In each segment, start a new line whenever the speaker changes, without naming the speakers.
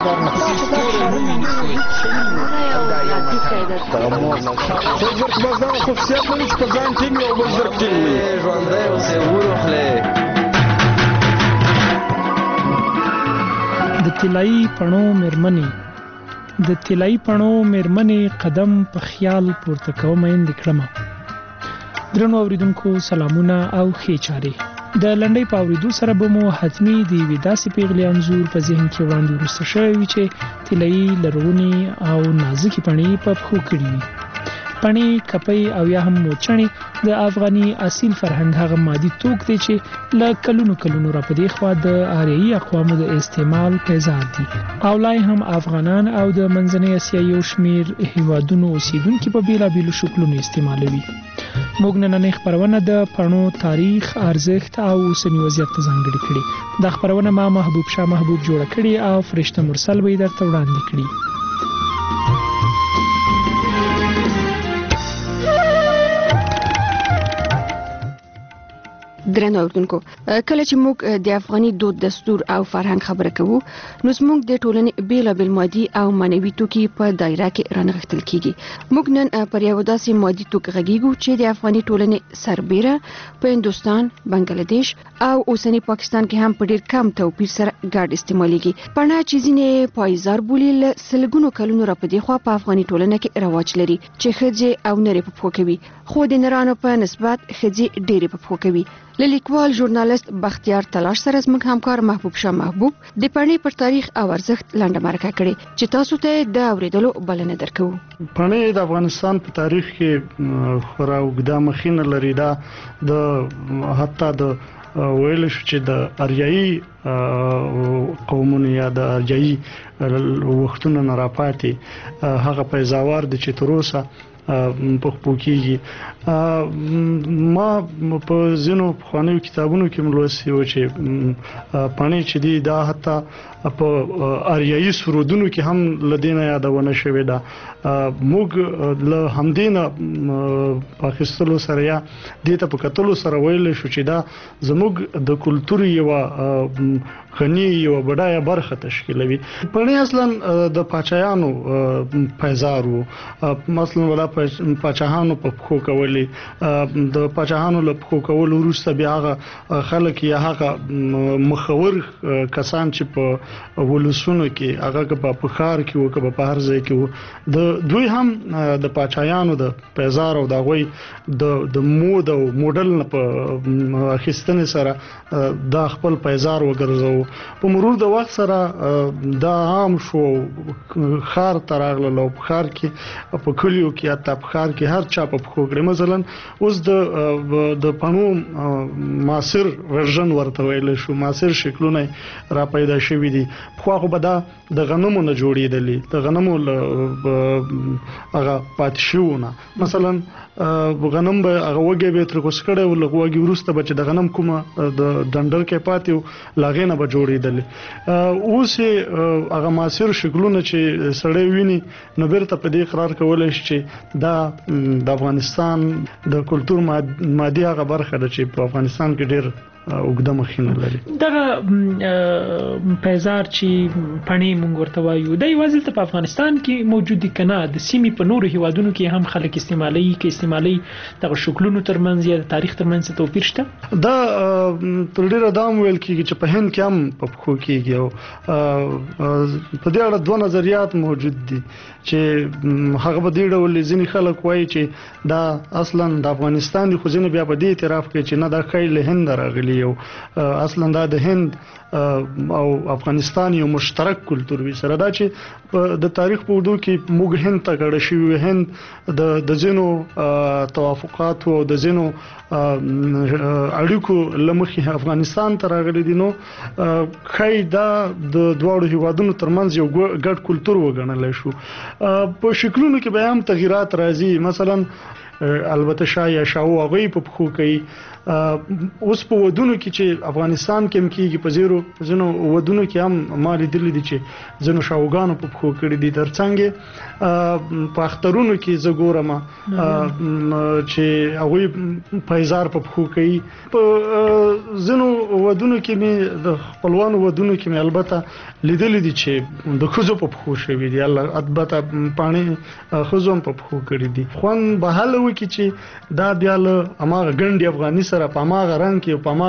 د طلایي پڼو مېرمنې قدم په خیال پورته کوم اند کړم. درنو اوریدونکو سلامونه او ښې چارې. د لنډۍ په اوریدو سره به مو حتمی د یوې داسې پیغلې انځور په ذهن کې وړاندې وروسته شوی وي چې طلایي لرغونې او نازکې پڼې په پښو کړي وي. پڼې، کپۍ او یا هم موچڼې د افغاني اصیل فرهنګ هغه مادي توک دی چې له کلونو را په دې خوا د آریایي اقوامو د استعمال پیزار دي او لای هم افغانان او د منځنۍ اسیا یو شمیر هیوادونو اوسیدونکي په بیلابیلو شکلونو استعمالوي. موږ نننۍ خپرونه د پڼو تاریخ، ارزښت او اوسنی وضعیت ته ځانګړې کړې. دا خپرونه ما محبوب شاه محبوب جوړه کړې او فرشته مرسل به یې درته وړاندې کړي.
درنو اوریدونکو، کله چې موږ د افغاني دود، دستور او فرهنګ خبره کوو، نو زموږ د ټولنې بیلابیل مادي او معنوي توکي په دایره کې رانغښتل کیږي. موږ نن پر یو داسې مادي توک غږیږو چې د افغاني ټولنې سربېره په هندوستان، بنگلاديش او اوسنی پاکستان کې هم په ډیر کم توپیر سره ګډ استعمالېږي. پڼه چې ځینې پایزار بولي، له سلګونو کلونو را په دې خوا په افغاني ټولنه کې رواج لري چې ښځې او نرۍ په پښو کوي، خو د نرانو په نسبت ښځې ډېرې په پښو کوي. لیکوال ژورنالیست بختیار تلاش سره زموږ همکار محبوب شاه محبوب د پڼې پر تاریخ او ارزښت لنډه مرکه کړې چې تاسو ته د اوریدلو بلنه درکوو.
پڼې د افغانستان په تاریخ کې خورا اوږده مخینه لري. دا د حتی د ویل شو چې د آریایي قومونو یا د آریایي وختونو نه راپاتې هغه پیزاوار د چې تر اوسه په پوکیږي. ما په ځینو پخوانیو کتابونو کې ملوثي و چې پڼې چې دی دا حتی په آریایي سرودونو کې هم لدینه یادونه شوې ده. موږ له همدینه پاکستان سره یا دته په کتلو سره ویل شو چې دا زموږ د کلتور یو غنی یو بډایه برخه تشکیلوي. پڼې اصلا د پاچایانو پیزار وو. مثلا ولا پاچاهانو په پخو کولې، د پاچاهانو له پخو کول وروسته بیا هغه خلک یا هغه مخور کسان چې په ولسونو کې هغه په پخار کې او په هر ځای کې د دوی هم د پاچایانو د پیزار او د غوي د مود او موډل په اخیستنې سره د خپل پیزار وګرځو. په مرور د وخت سره دا عام شو، خار تراغله لو بخار کې په کلیو کې یا تبخار کې هر چا په خو کړی. مثلا اوس د پڼو معاصر ورژن ورته ویل شو، معاصر شکلونه را پیدا شوي دي. خو به دا د غنمو نه جوړېدلې، د غنمو هغه پاتشونه. مثلا غنم به هغه وګي به تر کوس کړه او لغوږي ورسته بچ د غنم کومه د ډنډر کې پاتې لاغې نه به جوړېدلې. اوس هغه معاصر شکلونه چې سړی ویني نو بیرته په دې قرار کولای شي چې دا د افغانستان د کلتور مادي هغه برخه ده چې په افغانستان کې ډېر اوږده مخینه لري.
دغه پیزار چې پڼې مونږ ورته وایو د یوازې په افغانستان کې موجود دي کنه د سیمې په نورو هیوادونو کې هم خلک استعمالي دغه شکلونو ترمنځ یا د تاریخ ترمنځ توپیر شته؟
دا تر ډیره دام ویل کیږي چې په هند کې هم په پخو کېږي او په دې اړه دوه نظریات موجود دي چې هغه به دې ډول ځینې خلک وایي چې دا اصلا د افغانستان دي، خو ځینې بیا په دې اعتراف کوي چې نه دا خیل هند راغلی او اصلا دا د هند او افغانستان یو مشترک کلتور وي. سره دا چې د تاریخ په وډو کې موږ هند ته کړه شوی، هند د ځینو توافقات او د ځینو اړیکو لمخې افغانستان ته راغلي دي. نو خایدا د دوه هیوادونو ترمنځ یو ګډ کلتور وګڼل شو. په شکلونو کې به هم تغیرات راځي. مثلا البته شای یا شاو هغه په پخو کوي. اوس په ودونو کې چې افغانستان کې مکیږي په زینو ودونو کې هم مالي دلی دي چې زینو شاوګانو په پخو کړی دي. ترڅنګ په اخترونو کې زګورم چې هغه پیزار په پخو کوي. په زینو ودونو کې مې د خپلوانو ودونو کې مې البته لیدل دي چې د خوځو په پخو شوی دي. الله البته پانی خوځوم په پخو کړی دي. خوان به حل وکړي چې دا بیا له اماغه ګنډي افغاني سره په اماغه رنگ کې په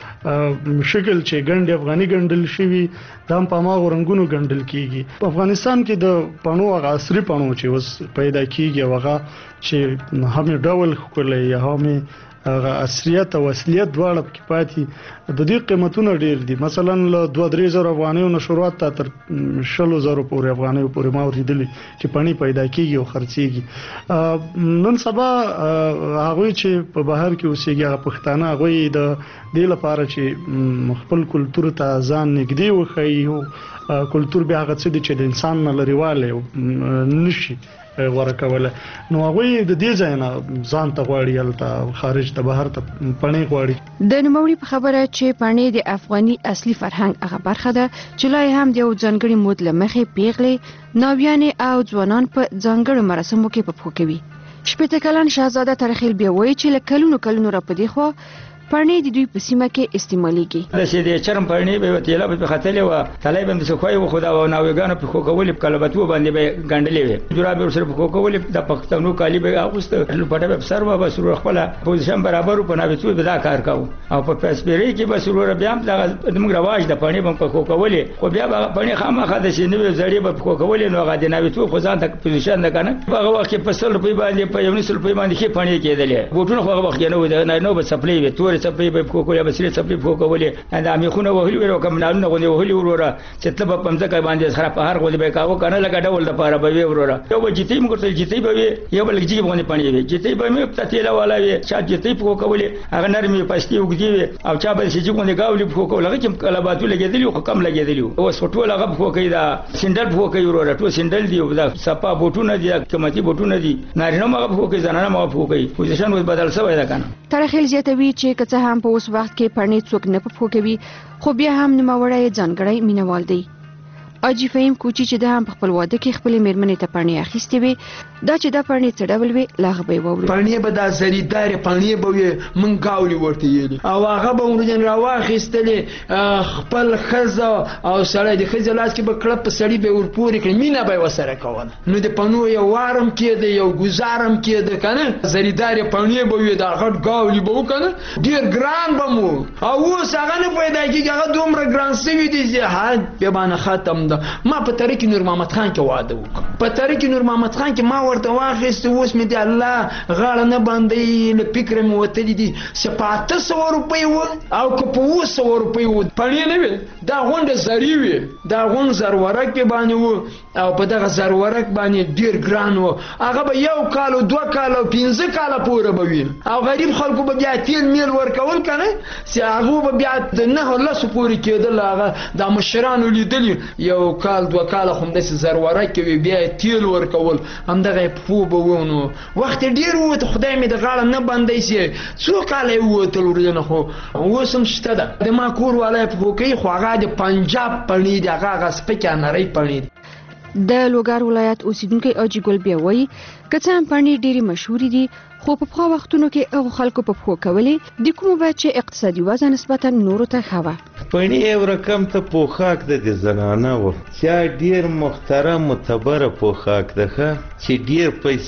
اماغه شکل چې ګنډي افغاني ګنډل شوی دا په اماغه رنگونو ګنډل کیږي. په افغانستان کې د پانو هغه عصري پانو چې اوس پیدا کیږي هغه چې هم ډول خولې یا هم هغه اصلیت او اصلیت دواړه کې پاتې د دې قیمتونه ډیر دي. مثلا له 2-3 افغانیو نه شروعات تر 100,000 پورې افغانیو پورې ما ورېدلې چې پانی پیدا کیږي او خرڅيږي. نن سبا هغه چې په بهر کې اوسېږي هغه پښتانه هغه د دې لپاره چې خپل کلچر ته ځان نږدې وخی او کلچر بیا هغه څه چې د انسان نه لريواله نشي ورکوله. نو هغه د دې ځای نه ځان ته غواړي البته خارج ته بهر ته پانی غواړي.
د نوموړي په خبره چې پانی د افغاني اصلي فرهنګ هغه برخه ده چې لای هم د یو ځانګړي مود لمخې پیغلې ناویانې او ځوانان په ځانګړو مراسمو کې په پخو کوي. 18 کلن شاهزاده ترخیل بیا وایي چې له کلونو را پدې خو پرنی د دوی په سیمه کې استعمالېږي.
د شیدې چرم پرنی به وتیلا په خطلې و تلای بند څه خوای و خدا و ناوګانو په کوکول په کلبتو باندې به ګنډلې وي. جراب سره په کوکول د پښتنو کالی به اغوست لپاره به سر و بسرور خپل پوزیشن برابر په ناوې به دا کار کاو او په پسپری کې به سرور بیا د موږ رواج د پرنی په کوکول خو بیا پرنی خامخا د شینې زړې په کوکول نو غا د ناوې خو ځان ته پوزیشن نه کنه هغه وخت په 100 روپۍ باندې په 19 روپۍ باندې کې پرنی کېدلې بوټونه خو هغه وخت نو به سپلې وي تور سپلې به کوکول یا بسری سپلې کوکولې دا میخونه وهلي ورو کوم نالونه غونډه وهلي وروره چې ته په پمځه باندې خراب هر غوډه به کاوه کنه لکه ډول د پاره به وروره یو جتی موږ ته جتی به یو بل جتی باندې پانی وي جتی به مې په تیلا والا وي چې جتی کوکولې هغه نرمي پستی وګدي او چا به چې باندې گاولي کوکول هغه چې کلباتو لګیدلی خو کم لګیدلی او سټول هغه کوکې دا سندل کوکې وروره ټو سندل دی دا صفا بوټونه دي قیمتي بوټونه دي نارینه مغه کوکې زنانه مغه کوکې پوزیشن وې بدل شوی دا کنه.
ترخیل زیاتوي چې کڅه هم په اوس وخت کې پرنی څوک نه پخو کوي خو بیا هم نوموړی ځانګړی مینوال دی. اجي فهم کوچی چې د هم خپل واده کې خپل میرمنې ته پرنی اخیستې وي دا چې دا پرنی څه ډول وي لاغه به ووري
پرنی به دا زریدار پرنی به وي من گاولي ورته یلی او هغه به ورجن راواخیستلې خپل خزه او سړی د خزه لاس کې به کړه په سړی به ورپورې کړ مینه به وسره کوله نو د پنو یو وارم کېده یو گزارم کېده کنه زریدار پرنی به وي دا غټ گاولي به وکنه ډیر ګران به مو او اوس هغه نه پیدا کیږي هغه دومره ګران سوي دي چې حد به باندې ختم ما په طریق نور محمد خان کې واده وکړ په طریق نور محمد خان کې ما ورته واخیست اوس مې دی الله غاړه نه باندې له فکر مې وتلی دي 700 روپۍ و او که په 200 روپۍ و پړې نه وي دا غونډه زری وي دا غون زرورک باندې و او په دغه زرورک باندې ډیر ګران و هغه به یو کال 2 کال 15 کال پورې به وي او غریب خلکو به بیا تیل میل ورکول کنه چې هغه به بیا د نه لاسو پورې کېدل هغه د مشرانو لیدل یو کال 2 کال هم د زرورک وی بیا تیل ورکول هم دغه په بوونو وخت ډیر وته خدای مې د غاړه نه باندې سي څو کال یو تل ورنه خو وسم شته د ما کور والای په کوي خو هغه د پنجاب پړنی د هغه سپکه نری پړنی
د لوګار ولایت اوسیدونکو اجي ګل بیا وایي کڅه هم پړنی ډیری مشهور دي خو په خو وختونو کې هغه خلکو په خو کولې د کوم بچ اقتصادي وضع نسبتا نورو ته خوا
پړنی یو رقم ته پوخاک د زنانه و چې ډیر محترم متبر پوخاک ده چې ډیر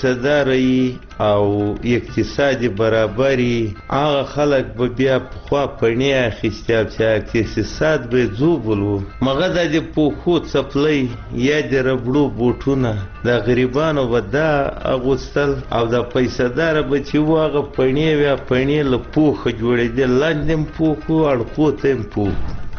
پیسې او اقتصادي برابري هغه خلک به بیا خو پړنی اخیستیا چې اقتصاد به زوبلو مغه د پوخو څپلې یا د ربړو بوټونه د غریبانو ودا اغوستل او د پیسې بچي واغه پړنی له پوخه جوړېدل لاندې پوخو اړخو ته پوخ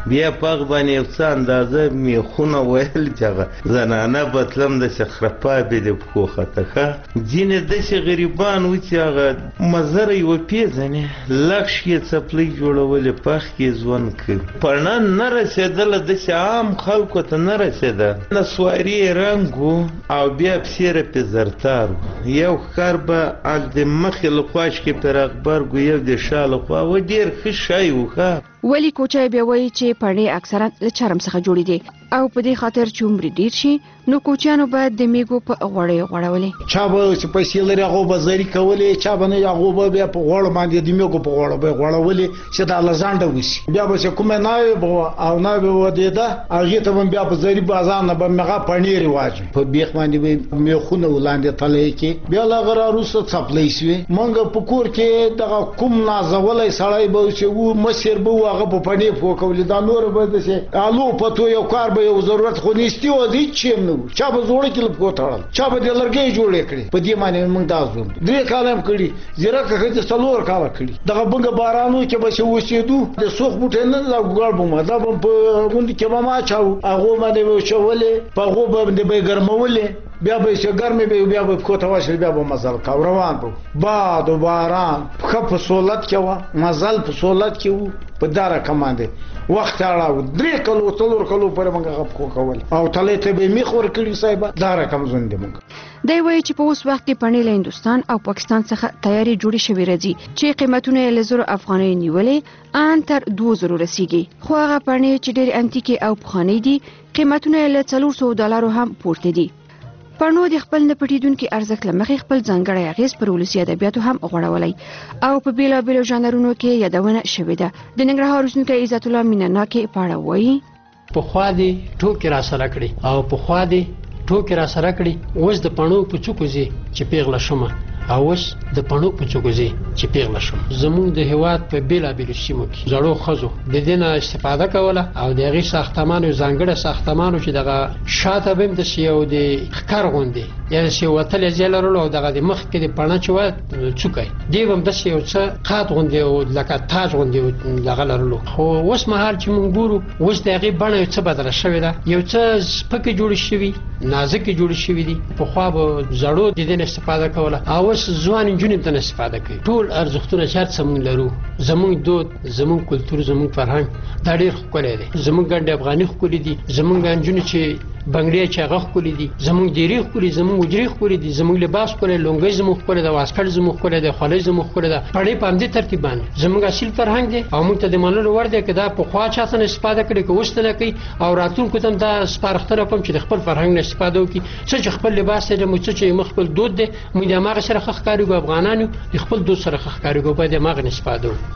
بیا پغ باندې یو څه اندازه میخونه ویل چې هغه زنانه بتلم د خرپا به د پخو خطه ځینې داسې غریبان و چې هغه مزره یې وپېژنې لکش یې څپلۍ جوړولې پخ کې ژوند کوي پړنه نه رسېدله داسې عام خلکو ته نه رسېده نسواري یې رنګ و او بیا پسې رپې زرتار و یو ښکار به د مخې له خوا چې پرې غبرګ و یو د شا له خوا و ډېر ښه شی و ښه
ولی کوچای بیا وایي چې پړې اکثرا له چرم څخه جوړې دي او په دې خاطر چې عمر ډیر شي نو کوچیانو باید د میګو په غوړې غوړولې
چا به چې پیسې لري هغه به زری کولې چا به نه هغه به بیا په غوړ باندې د میګو په غوړ به غوړولې چې دا لزانډه وسی بیا به کومه نه او نه به ودی دا هغه ته بیا په زری بازار نه به مغه پنیر واجب په بیخ باندې به میخونه ولاندې تلې کې بیا لا غره روسه څپلې شوی مونږ په کور کې دغه کوم نازولې سړی به چې و مسیر به هغه په پنیر فوکول دا نور به دسه الو پتو یو کار به یو ضرورت خو نيستي و دي چې نو چا به جوړ کړي په کوټړل چا به د لرګي جوړ کړي په دې معنی موږ دا زوم درې کالم کړي زیرکه خځه څلور کال کړي دغه بنګ بارانو کې به وسیدو د سوخ بوټه نه لګړ بوم دا په غوند کې ما چاو هغه باندې وشولې په هغه باندې به ګرمولې بیا به چې ګرمي به بیا به کوته واشه بیا به مزل کا روان بو باد و باران خپ سہولت کې و مزل په سہولت کې و په دارا کمانده وخت اړه درې کلو څلور کلو پر موږ غف کول او تلې ته به میخ ور کړی صاحب دارا کم زنده موږ
دی وایي چې په اوس وخت کې پړې له هندستان او پاکستان څخه تیاری جوړې شوې راځي چې قیمتونه له 1000 افغانۍ نیولې ان تر 2000 رسیدي خو هغه پړې چې ډېر انتیکي او پخوانی دي قیمتونه له $400 هم پورته دي پړنو د خپل نه پټیدونکو ارزښت لمخې خپل ځانګړی اغیز پر ولسی ادبیاتو هم غوړولای او په بیلابیلو ژانرونو کې یادونه شوې ده د ننګرهار اوسیدونکو عزت الله مینناکي پاړه وایي
په خوا دي ټوکې را سره کړي او په خوا دي ټوکې را سره کړي اوس د پړنو په چوکوزي چې پیغله شمه او اوس د پړنو په چوکوزي چې پیغله شم زموږ د هواد په بیلابیلو سیمو کې زړو خزو د دینه استفاده کوله او د هغې ساختمانو ځانګړي ساختمانو چې دغه شاته بیم د سیو د ښکار غوندې یا د سیو وتلې ځای لرلو او دغه د مخ کې د پړنه چې وه څوکی دی به هم داسې یو څه قات غوندې او لکه تاج غوندې دغه لرلو خو اوس مهال چې موږ ګورو اوس د هغې بڼه یو څه بدله شوې ده یو څه سپکې جوړې شوي نازکې جوړې شوي دي پخوا به زړو د دین استفاده کوله او اوس ځوان نجونې ته استفاده کوي ټول ارزښتونه چې هر څه موږ لرو زموږ دود زموږ کلتور زموږ فرهنګ دا ډېر ښکلی دی زموږ ګنډې افغاني ښکلي دي زموږ نجونې چې بنګړي چې هغه ښکلي دي زموږ دیرې ښکلي زموږ وجرې ښکلي دي زموږ لباس ښکلی لونګۍ زموږ ښکلی ده واسکټ زموږ ښکلی ده خولۍ زموږ ښکلی ده پړې په همدې ترتیب باندې زموږ اصیل فرهنګ دی او موږ ته د منلو وړ دی که دا پخوا چا څه نه استفاده کړې که اوس ته نه کوي او راتلونکو ته هم دا سپارښتنه کوم چې د خپل فرهنګ نه استفاده وکړي څه چې خپل لباس دی موږ څه چې موږ خپل دود دی موږ د هماغه سره ښه ښکارېږو افغانان یو د خپل دود سره ښه ښکارېږو باید د هماغه نه استفاده وکړو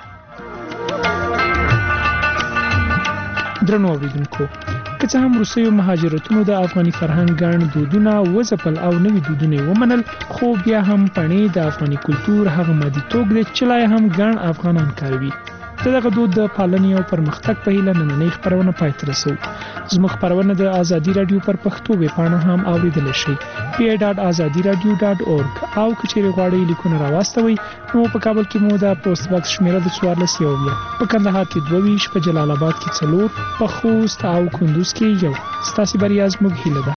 درنو اوریدونکو که څه هم روسیو مهاجرتونو د افغاني فرهنګ ګڼ دودونه وځپل او نوي دودونه ومنل خو بیا هم پړې د افغاني کلتور هغه مادي توګ دی چې لا هم ګڼ افغانان کاروي دغه دود د پالنې او پرمختګ په هیله نننۍ خبرونه پای ته رسو زموږ خبرونه د ازادي رادیو پر پښتو ویبپاڼه هم اوریدل شي pi.azadiradio.org او کچېرې غواړئ لیکونه راواستوئ نو په کابل کې مو د پوسټ باکس شمیره د 14 په کندهار کې 22 په جلال آباد کې 4 په خوست او کندوز کې 1 ستاسو بریا زموږ هیله ده